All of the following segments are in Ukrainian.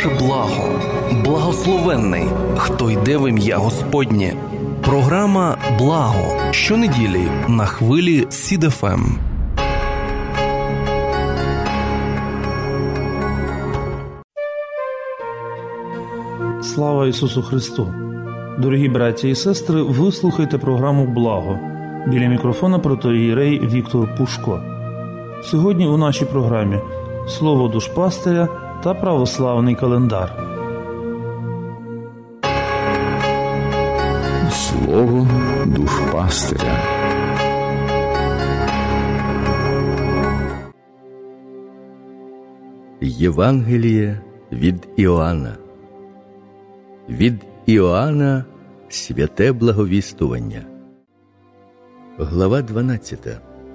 ваше благо. Благословенний, хто йде в ім'я Господнє. Програма «Благо» щонеділі на хвилі СІД ФМ. Слава Ісусу Христу! Дорогі браті і сестри, ви слухаєте програму «Благо». Біля мікрофона протоієрей Віктор Пушко. Сьогодні у нашій програмі слово душпастиря та православний календар. Слово душпастиря. Євангеліє від Іоанна. Від Іоанна святе благовістування. Глава 12.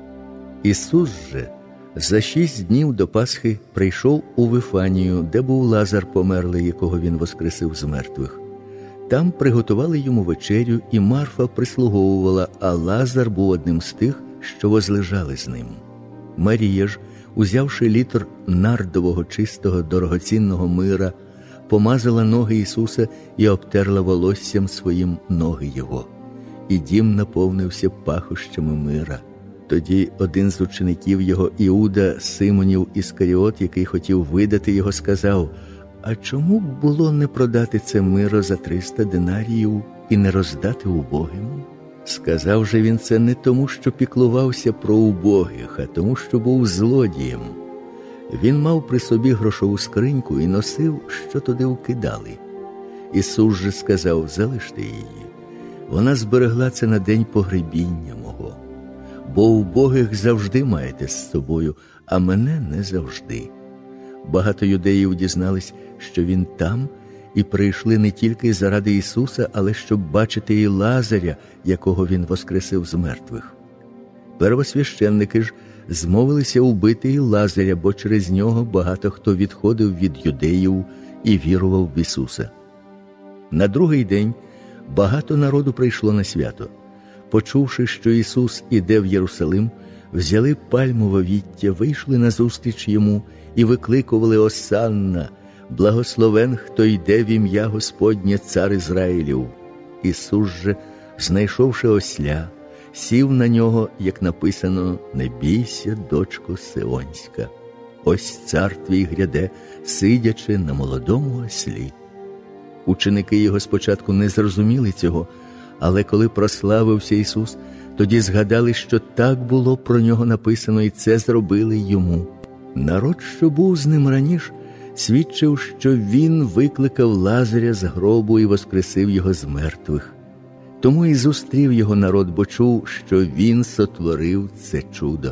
Ісус же за 6 днів до Пасхи прийшов у Вифанію, де був Лазар померлий, якого він воскресив з мертвих. Там приготували йому вечерю, і Марфа прислуговувала, а Лазар був одним з тих, що возлежали з ним. Марія ж, узявши літр нардового чистого дорогоцінного мира, помазала ноги Ісуса і обтерла волоссям своїм ноги Його. І дім наповнився пахощами мира. Тоді один з учеників Його, Іуда, Симонів Іскаріот, який хотів видати Його, сказав: «А чому б було не продати це миро за 300 динаріїв і не роздати убогим?» Сказав же він це не тому, що піклувався про убогих, а тому, що був злодієм. Він мав при собі грошову скриньку і носив, що туди вкидали. Ісус же сказав: «Залиште її. Вона зберегла це на день погребіння мого. Бо убогих завжди маєте з собою, а мене не завжди». Багато юдеїв дізнались, що він там, і прийшли не тільки заради Ісуса, але щоб бачити і Лазаря, якого він воскресив з мертвих. Первосвященники ж змовилися убити і Лазаря, бо через нього багато хто відходив від юдеїв і вірував в Ісуса. На другий день багато народу прийшло на свято. Почувши, що Ісус іде в Єрусалим, взяли пальмове віття, вийшли назустріч йому і викликували: «Осанна! Благословен, хто йде в ім'я Господнє, цар Ізраїлів!» Ісус же, знайшовши осля, сів на нього, як написано: «Не бійся, дочко Сионська, ось цар твій гряде, сидячи на молодому ослі». Ученики його спочатку не зрозуміли цього, але коли прославився Ісус, тоді згадали, що так було про нього написано, і це зробили йому. Народ, що був з ним раніше, свідчив, що він викликав Лазаря з гробу і воскресив його з мертвих. Тому і зустрів його народ, бо чув, що він сотворив це чудо.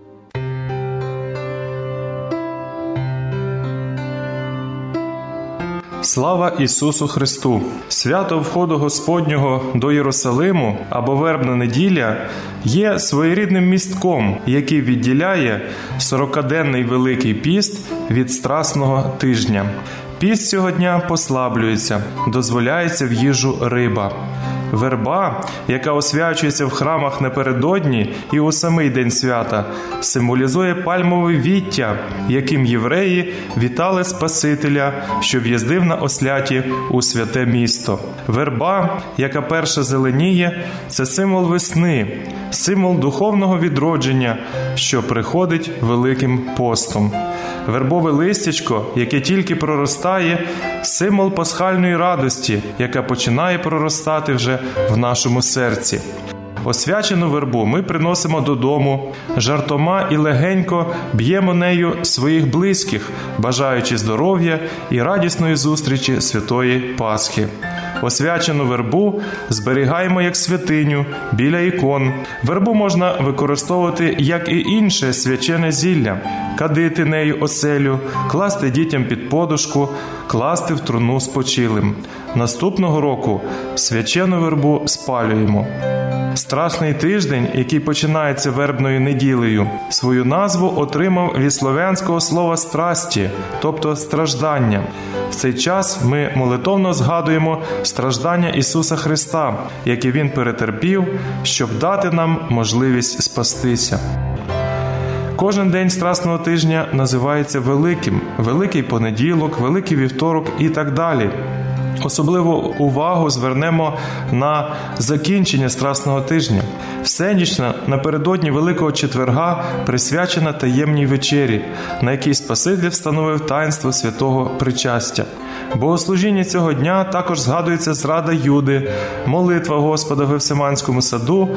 Слава Ісусу Христу! Свято входу Господнього до Єрусалиму або Вербна неділя є своєрідним містком, який відділяє 40-денний Великий піст від Страсного тижня. Піст цього дня послаблюється, дозволяється в їжу риба. Верба, яка освячується в храмах напередодні і у самий день свята, символізує пальмове віття, яким євреї вітали Спасителя, що в'їздив на осляті у святе місто. Верба, яка перша зеленіє, це символ весни, символ духовного відродження, що приходить Великим постом. Вербове листячко, яке тільки проростає, символ пасхальної радості, яка починає проростати вже в нашому серці. Освячену вербу ми приносимо додому, жартома і легенько б'ємо нею своїх близьких, бажаючи здоров'я і радісної зустрічі святої Пасхи. Освячену вербу зберігаємо як святиню біля ікон. Вербу можна використовувати як і інше свячене зілля, кадити нею оселю, класти дітям під подушку, класти в труну спочилим. Наступного року свячену вербу спалюємо. Страсний тиждень, який починається вербною неділею, свою назву отримав від слов'янського слова «страсті», тобто «страждання». В цей час ми молитовно згадуємо страждання Ісуса Христа, які Він перетерпів, щоб дати нам можливість спастися. Кожен день Страсного тижня називається Великим, Великий понеділок, Великий вівторок і так далі. Особливу увагу звернемо на закінчення Страсного тижня. Всенічна напередодні Великого четверга присвячена таємній вечері, на якій Спаситель встановив таїнство святого причастя. Богослужіння цього дня також згадується зрада Юди, молитва Господа в Гефсиманському саду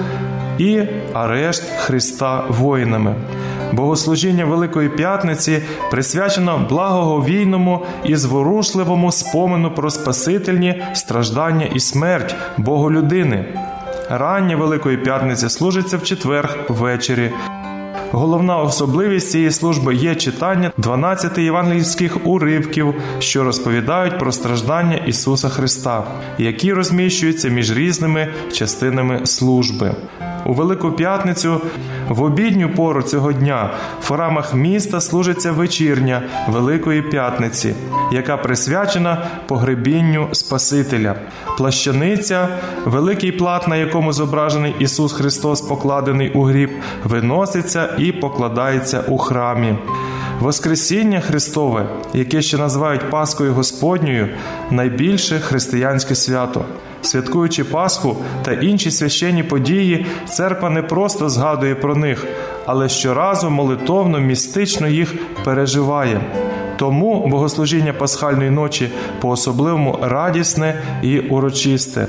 і арешт Христа воїнами. Богослужіння Великої П'ятниці присвячено благоговійному і зворушливому спомену про спасительні страждання і смерть Боголюдини. Рання Великої П'ятниці служиться в четвер ввечері. Головна особливість цієї служби є читання 12 євангельських уривків, що розповідають про страждання Ісуса Христа, які розміщуються між різними частинами служби. У Велику П'ятницю в обідню пору цього дня в храмах міста служиться вечірня Великої П'ятниці, яка присвячена погребінню Спасителя. Плащаниця, великий плат, на якому зображений Ісус Христос, покладений у гріб, виноситься і покладається у храмі. Воскресіння Христове, яке ще називають Пасхою Господньою, найбільше християнське свято. Святкуючи Пасху та інші священні події, церква не просто згадує про них, але щоразу молитовно, містично їх переживає. Тому богослужіння Пасхальної ночі по-особливому радісне і урочисте.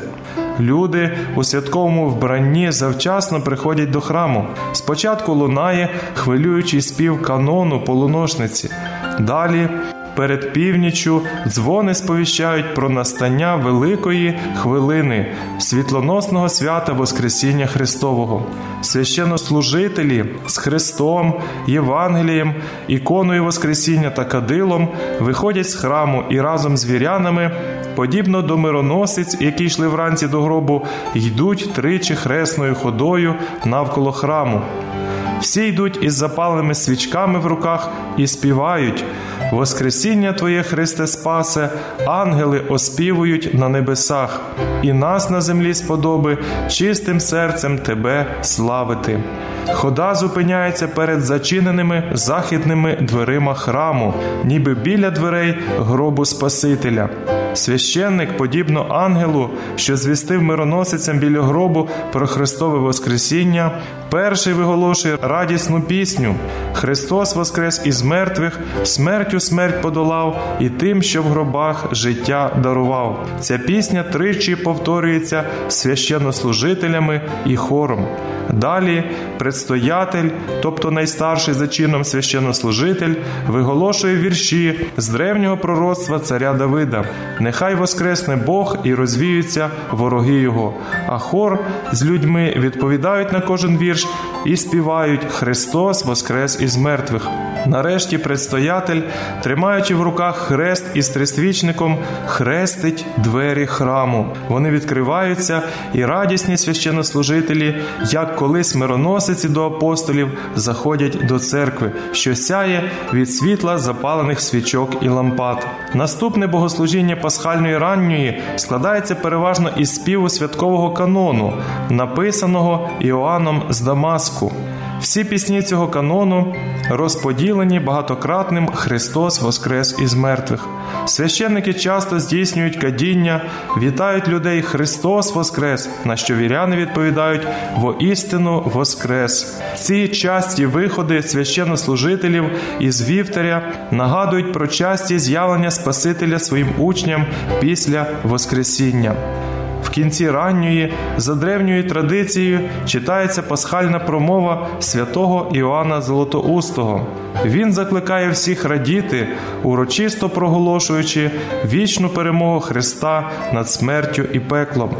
Люди у святковому вбранні завчасно приходять до храму. Спочатку лунає хвилюючий спів канону полуношниці. Далі, перед північчю, дзвони сповіщають про настання великої хвилини світлоносного свята Воскресіння Христового. Священнослужителі з Христом, Євангелієм, іконою Воскресіння та кадилом виходять з храму і разом з вірянами, подібно до мироносиць, які йшли вранці до гробу, йдуть тричі хресною ходою навколо храму. Всі йдуть із запаленими свічками в руках і співають: «Воскресіння Твоє, Христе Спасе, ангели оспівують на небесах, і нас на землі сподоби чистим серцем Тебе славити». Хода зупиняється перед зачиненими західними дверима храму, ніби біля дверей гробу Спасителя. Священник, подібно ангелу, що звістив мироносицям біля гробу про Христове Воскресіння, перший виголошує радісну пісню: «Христос воскрес із мертвих, смертю смерть подолав, і тим, що в гробах життя дарував». Ця пісня тричі повторюється священнослужителями і хором. Далі предстоятель, тобто найстарший за чином священнослужитель, виголошує вірші з древнього пророцтва царя Давида: «Нехай воскресне Бог і розвіються вороги Його». А хор з людьми відповідають на кожен вірш і співають: «Христос воскрес із мертвих». Нарешті предстоятель, тримаючи в руках хрест із трисвічником, хрестить двері храму. Вони відкриваються, і радісні священнослужителі, як колись мироносиці до апостолів, заходять до церкви, що сяє від світла запалених свічок і лампад. Наступне богослужіння Пасхальної ранньої складається переважно із співу святкового канону, написаного Іоанном з Дамаску. Всі пісні цього канону розподілені багатократним «Христос воскрес із мертвих». Священники часто здійснюють кадіння, вітають людей «Христос воскрес», на що віряни відповідають «Воістину воскрес». Ці часті виходи священнослужителів із вівтаря нагадують про часті з'явлення Спасителя своїм учням після Воскресіння. В кінці ранньої, за древньою традицією, читається пасхальна промова святого Іоанна Золотоустого. Він закликає всіх радіти, урочисто проголошуючи вічну перемогу Христа над смертю і пеклом.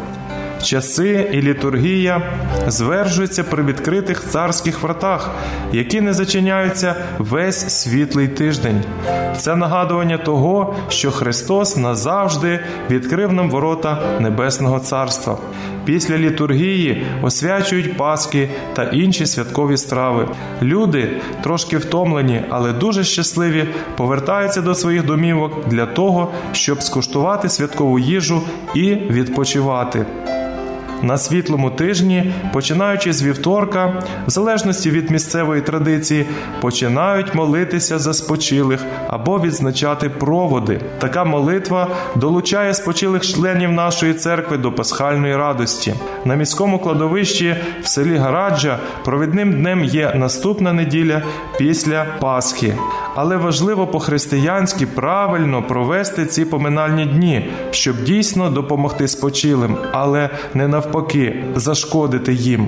Часи і літургія звершуються при відкритих царських вратах, які не зачиняються весь світлий тиждень. Це нагадування того, що Христос назавжди відкрив нам ворота Небесного Царства. Після літургії освячують Пасхи та інші святкові страви. Люди, трошки втомлені, але дуже щасливі, повертаються до своїх домівок для того, щоб скуштувати святкову їжу і відпочивати. на світлому тижні, починаючи з вівторка, в залежності від місцевої традиції, починають молитися за спочилих або відзначати проводи. Така молитва долучає спочилих членів нашої церкви до пасхальної радості. На міському кладовищі в селі Гараджа провідним днем є наступна неділя після Пасхи. Але важливо по-християнськи правильно провести ці поминальні дні, щоб дійсно допомогти спочилим, але не навпаки зашкодити їм.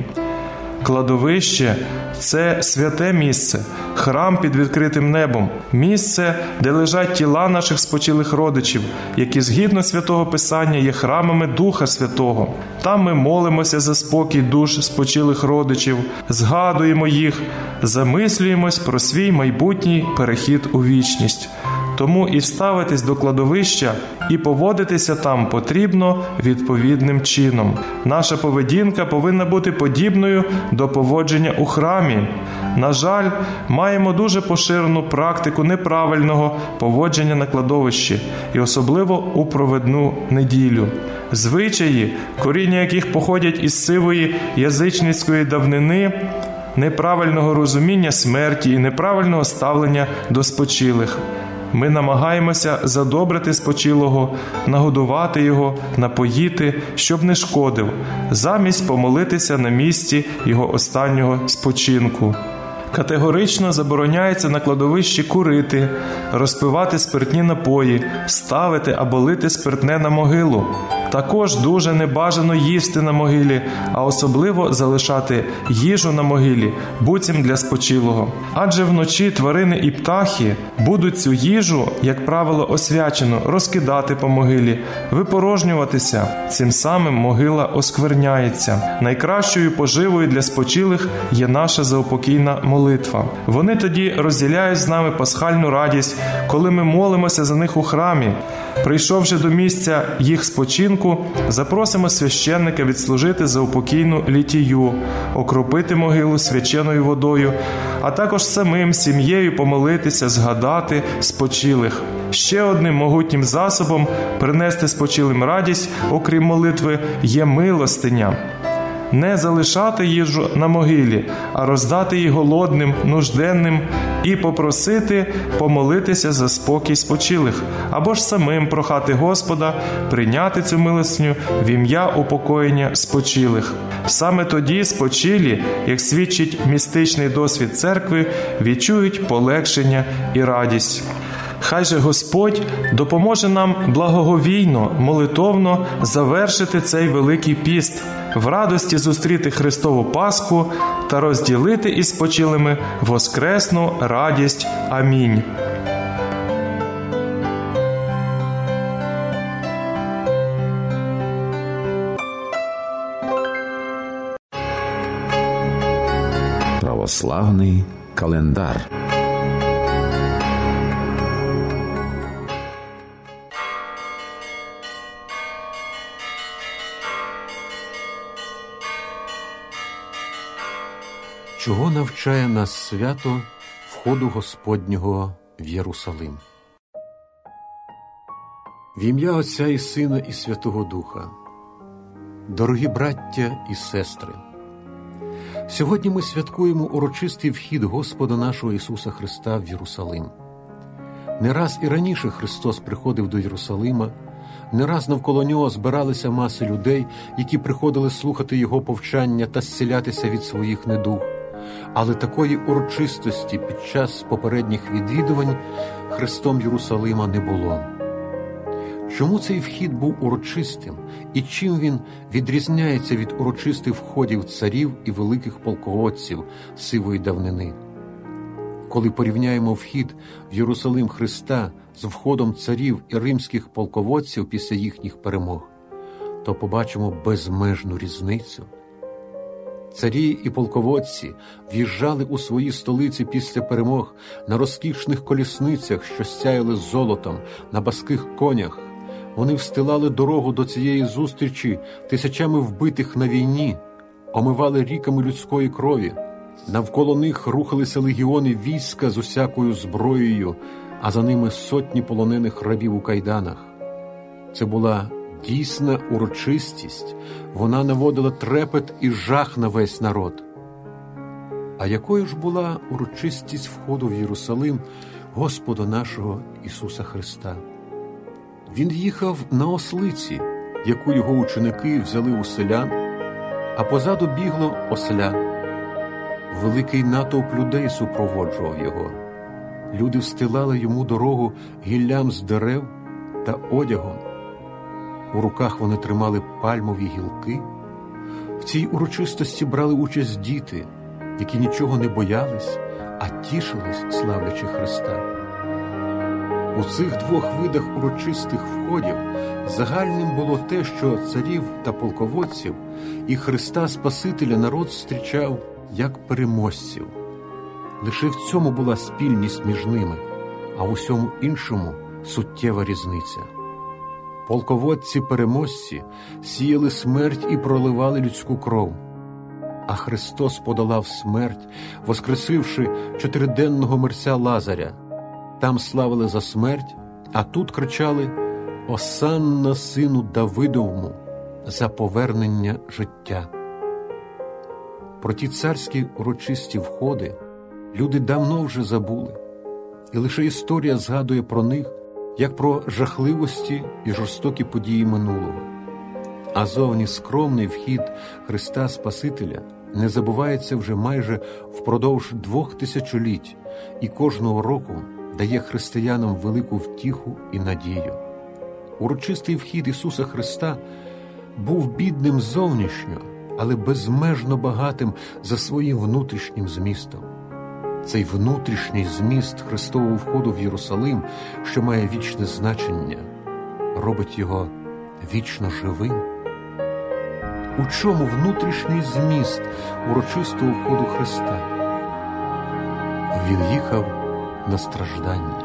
Кладовище – це святе місце, храм під відкритим небом, місце, де лежать тіла наших спочилих родичів, які згідно Святого Писання є храмами Духа Святого. Там ми молимося за спокій душ спочилих родичів, згадуємо їх, замислюємось про свій майбутній перехід у вічність. Тому і ставитись до кладовища, і поводитися там потрібно відповідним чином. Наша поведінка повинна бути подібною до поводження у храмі. На жаль, маємо дуже поширену практику неправильного поводження на кладовищі, і особливо у провідну неділю. Звичаї, коріння яких походять із сивої язичницької давнини, неправильного розуміння смерті і неправильного ставлення до спочилих. Ми намагаємося задобрити спочилого, нагодувати його, напоїти, щоб не шкодив, замість помолитися на місці його останнього спочинку. Категорично забороняється на кладовищі курити, розпивати спиртні напої, ставити або лити спиртне на могилу. Також дуже небажано їсти на могилі, а особливо залишати їжу на могилі, буцім для спочилого. Адже вночі тварини і птахи будуть цю їжу, як правило, освячену, розкидати по могилі, випорожнюватися. Цим самим могила оскверняється. Найкращою поживою для спочилих є наша заупокійна молитва. Вони тоді розділяють з нами пасхальну радість, коли ми молимося за них у храмі. Прийшовши до місця їх спочинку, запросимо священника відслужити заупокійну літію, окропити могилу свяченою водою, а також самим сім'єю помолитися, згадати спочилих. Ще одним могутнім засобом принести спочилим радість, окрім молитви, є милостиня. Не залишати їжу на могилі, а роздати її голодним, нужденним і попросити помолитися за спокій спочилих, або ж самим прохати Господа прийняти цю милостиню в ім'я упокоєння спочилих. Саме тоді спочилі, як свідчить містичний досвід церкви, відчують полегшення і радість. Хай же Господь допоможе нам благоговійно, молитовно завершити цей Великий піст, в радості зустріти Христову Пасху та розділити із спочилими воскресну радість. Амінь. Православний календар. Чого навчає нас свято входу Господнього в Єрусалим? В ім'я Отця і Сина і Святого Духа. Дорогі браття і сестри, сьогодні ми святкуємо урочистий вхід Господа нашого Ісуса Христа в Єрусалим. Не раз і раніше Христос приходив до Єрусалима, не раз навколо Нього збиралися маси людей, які приходили слухати Його повчання та зцілятися від своїх недуг. Але такої урочистості під час попередніх відвідувань Христом Єрусалима не було. Чому цей вхід був урочистим і чим він відрізняється від урочистих входів царів і великих полководців сивої давнини? Коли порівняємо вхід в Єрусалим Христа з входом царів і римських полководців після їхніх перемог, то побачимо безмежну різницю. Царі і полководці в'їжджали у свої столиці після перемог на розкішних колісницях, що сяяли золотом, на баских конях. Вони встилали дорогу до цієї зустрічі тисячами вбитих на війні, омивали ріками людської крові. Навколо них рухалися легіони війська з усякою зброєю, а за ними сотні полонених рабів у кайданах. Це була дійсна урочистість, вона наводила трепет і жах на весь народ. А якою ж була урочистість входу в Єрусалим Господа нашого Ісуса Христа? Він їхав на ослиці, яку його ученики взяли у селян, а позаду бігло осля. Великий натовп людей супроводжував його. Люди встилали йому дорогу гіллям з дерев та одягом. У руках вони тримали пальмові гілки. В цій урочистості брали участь діти, які нічого не боялись, а тішились, славлячи Христа. У цих двох видах урочистих входів загальним було те, що царів та полководців і Христа Спасителя народ зустрічав як переможців. Лише в цьому була спільність між ними, а в усьому іншому суттєва різниця. Полководці-переможці сіяли смерть і проливали людську кров, а Христос подолав смерть, воскресивши чотириденного мерця Лазаря. Там славили за смерть, а тут кричали «Осанна сину Давидовому» за повернення життя. Про ті царські урочисті входи люди давно вже забули, і лише історія згадує про них, як про жахливості і жорстокі події минулого. А зовні скромний вхід Христа Спасителя не забувається вже майже впродовж 2000 літь і кожного року дає християнам велику втіху і надію. Урочистий вхід Ісуса Христа був бідним зовнішньо, але безмежно багатим за своїм внутрішнім змістом. Цей внутрішній зміст Христового входу в Єрусалим, що має вічне значення, робить його вічно живим. У чому внутрішній зміст урочистого входу Христа? Він їхав на страждання.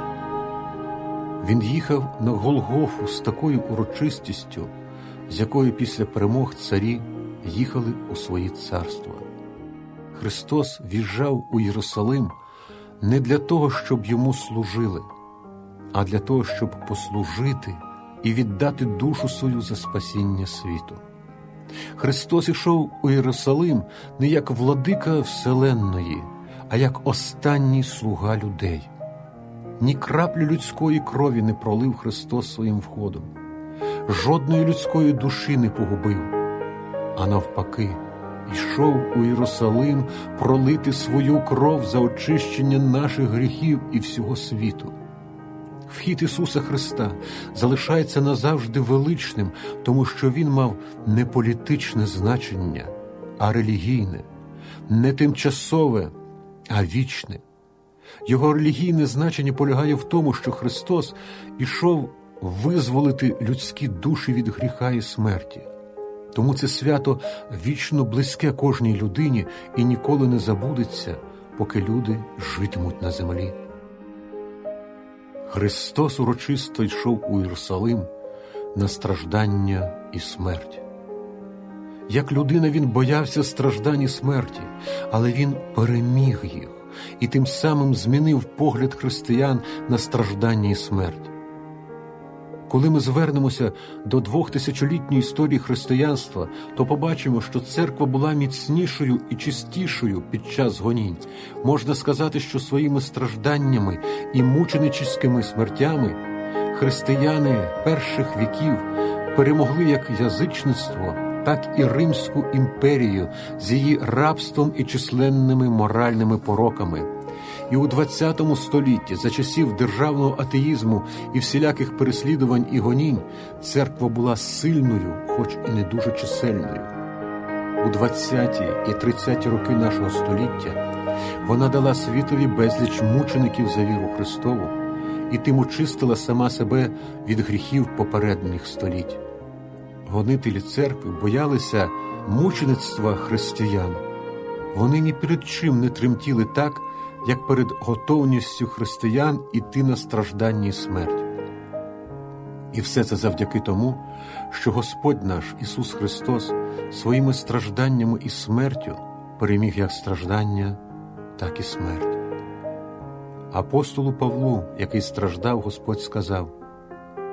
Він їхав на Голгофу з такою урочистістю, з якою після перемог царі їхали у свої царства. Христос в'їжджав у Єрусалим не для того, щоб йому служили, а для того, щоб послужити і віддати душу свою за спасіння світу. Христос ішов у Єрусалим не як владика вселенної, а як останній слуга людей. Ні краплі людської крові не пролив Христос своїм входом, жодної людської душі не погубив, а навпаки, йшов у Єрусалим пролити свою кров за очищення наших гріхів і всього світу. Вхід Ісуса Христа залишається назавжди величним, тому що Він мав не політичне значення, а релігійне, не тимчасове, а вічне. Його релігійне значення полягає в тому, що Христос ішов визволити людські душі від гріха і смерті. Тому це свято вічно близьке кожній людині і ніколи не забудеться, поки люди житимуть на землі. Христос урочисто йшов у Єрусалим на страждання і смерть. Як людина він боявся страждань і смерті, але він переміг їх і тим самим змінив погляд християн на страждання і смерть. Коли ми звернемося до 2000-літньої історії християнства, то побачимо, що церква була міцнішою і чистішою під час гонінь. Можна сказати, що своїми стражданнями і мученическими смертями християни перших віків перемогли як язичництво, так і Римську імперію з її рабством і численними моральними пороками. І у ХХ столітті, за часів державного атеїзму і всіляких переслідувань і гонінь, церква була сильною, хоч і не дуже чисельною. У 20-ті і 30-ті роки нашого століття вона дала світові безліч мучеників за віру Христову і тим очистила сама себе від гріхів попередніх століть. Гонителі церкви боялися мучеництва християн. Вони ні перед чим не тремтіли так, як перед готовністю християн іти на страждання і смерть. І все це завдяки тому, що Господь наш Ісус Христос своїми стражданнями і смертю переміг як страждання, так і смерть. Апостолу Павлу, який страждав, Господь сказав: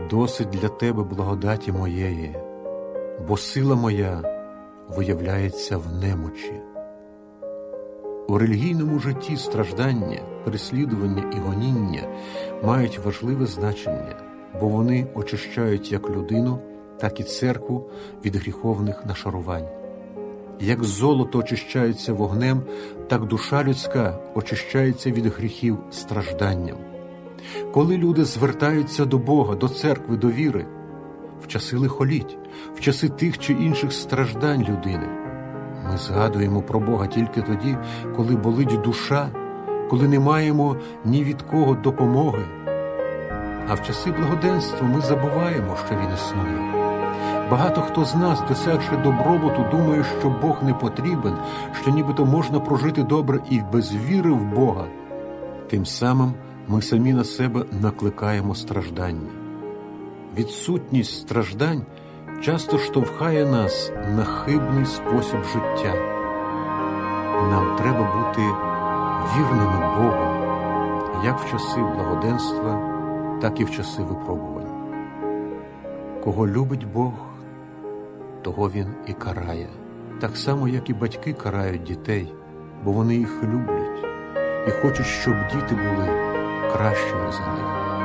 досить для тебе благодаті моєї, бо сила моя виявляється в немочі. У релігійному житті страждання, переслідування і гоніння мають важливе значення, бо вони очищають як людину, так і церкву від гріховних нашарувань. Як золото очищається вогнем, так душа людська очищається від гріхів стражданням. Коли люди звертаються до Бога, до церкви, до віри, в часи лихоліть, в часи тих чи інших страждань людини, ми згадуємо про Бога тільки тоді, коли болить душа, коли не маємо ні від кого допомоги. А в часи благоденства ми забуваємо, що Він існує. Багато хто з нас, досягши добробуту, думає, що Бог не потрібен, що нібито можна прожити добре і без віри в Бога. Тим самим ми самі на себе накликаємо страждання. Відсутність страждань часто штовхає нас на хибний спосіб життя. Нам треба бути вірними Богу, як в часи благоденства, так і в часи випробувань. Кого любить Бог, того Він і карає. Так само, як і батьки карають дітей, бо вони їх люблять і хочуть, щоб діти були кращими за них.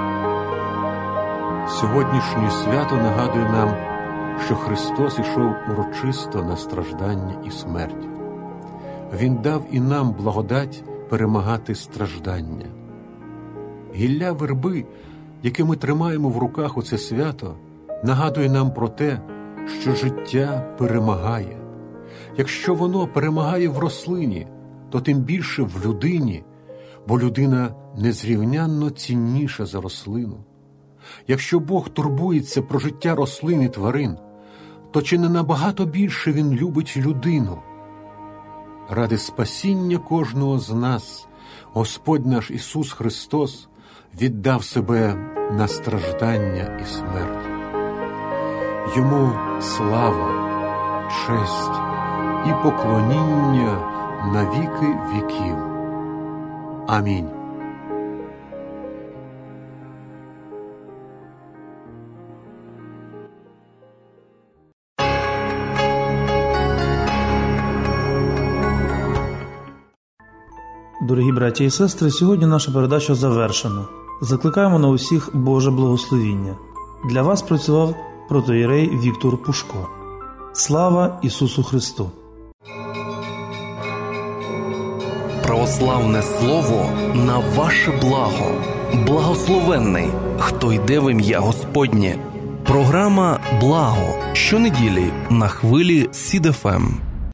Сьогоднішнє свято нагадує нам, що Христос ішов урочисто на страждання і смерть. Він дав і нам благодать перемагати страждання. Гілля верби, яке ми тримаємо в руках у це свято, нагадує нам про те, що життя перемагає. Якщо воно перемагає в рослині, то тим більше в людині, бо людина незрівнянно цінніша за рослину. Якщо Бог турбується про життя рослин і тварин, то чи не набагато більше Він любить людину? Ради спасіння кожного з нас Господь наш Ісус Христос віддав себе на страждання і смерть. Йому слава, честь і поклоніння на віки віків. Амінь. Дорогі браті і сестри, сьогодні наша передача завершена. Закликаємо на усіх Боже благословіння. Для вас працював протоієрей Віктор Пушко. Слава Ісусу Христу! Православне слово на ваше благо. Благословенний, хто йде в ім'я Господнє. Програма «Благо» щонеділі на хвилі СІД-ФМ.